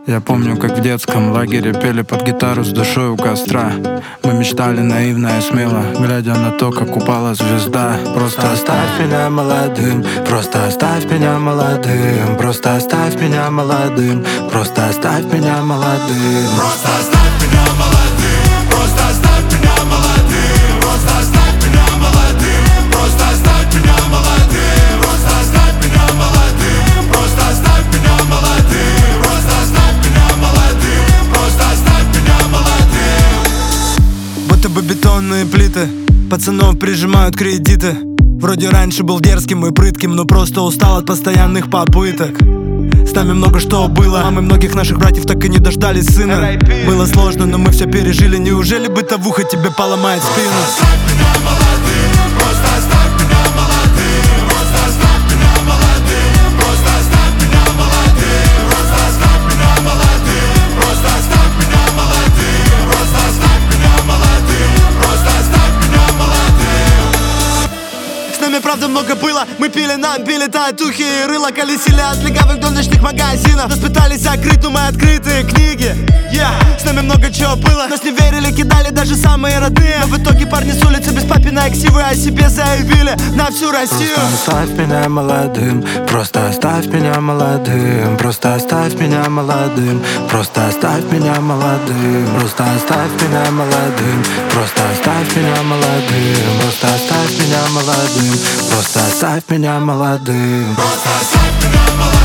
Я помню, как в детском лагере пели под гитару с душой у костра. Мы мечтали наивно и смело, глядя на то, как упала звезда. Просто оставь меня молодым, просто оставь меня молодым, просто оставь меня молодым, просто оставь меня молодым, просто оставь меня молодым, просто оставь меня молодым, просто оставь меня молодым, просто оставь меня молодым, просто оставь меня молодым, просто оставь меня молодым, просто оставь меня молодым, просто оставь меня молодым. Будто бы бетонные плиты пацанов прижимают кредиты. Вроде раньше был дерзким и прытким, но просто устал от постоянных попыток. С нами много что было, мамы многих наших братьев так и не дождались сына. Было сложно, но мы все пережили. Неужели бытовуха тебе поломает спину? Просто оставь меня молодым, просто оставь меня молодым, просто оставь меня молодым, просто оставь меня молодым, просто оставь меня молодым, просто оставь меня молодым, просто оставь меня молодым, просто оставь меня молодым. С нами правда много было. Мы пили, нам пили татухи и рыло. Колесили от легавых до ночных магазинов. Нас пытались закрыть, но мы открытые книги. С нами много чего было. Нас не верили, кидали даже самые родные. Но в итоге парни с улицы без папиной ксивы о себе заявили на всю Россию. Просто оставь меня молодым, просто оставь меня молодым, просто оставь меня молодым, просто оставь меня молодым, просто оставь меня молодым, просто оставь меня молодым, просто оставь меня молодым, просто оставь меня молодым, Просто оставь меня молодым.